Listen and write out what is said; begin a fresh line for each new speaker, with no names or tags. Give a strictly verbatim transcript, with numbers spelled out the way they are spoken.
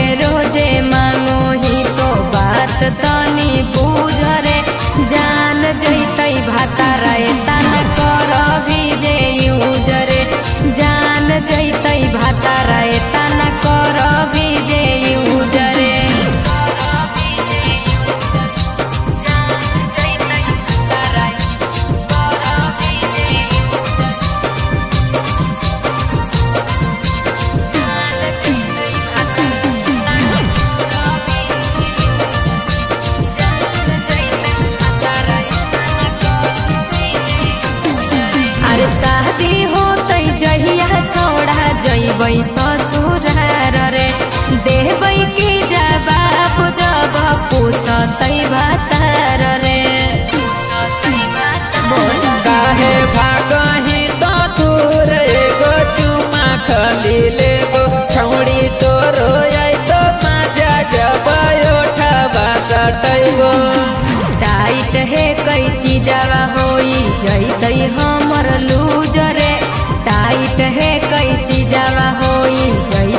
रोजे मांगो ही तो बात तनी बुझ रे जान जैतै भातारा तना कर जे यूज रे जान जैतै भातारा तना कर जे यूज रे शादी होतै जहिया छोड़ा जैबै ससुरार रे देबै की जवाब जब पूछतै भातार रे
काहे भागही तो दूर एगो चुमा खली लेगो छौड़ी तोरो आई तो मजा जब ओठबा सटैगो
टाइट है कई चीजवा होई जैतै हमर लूज रे टाइट है कई चीजवा होई जै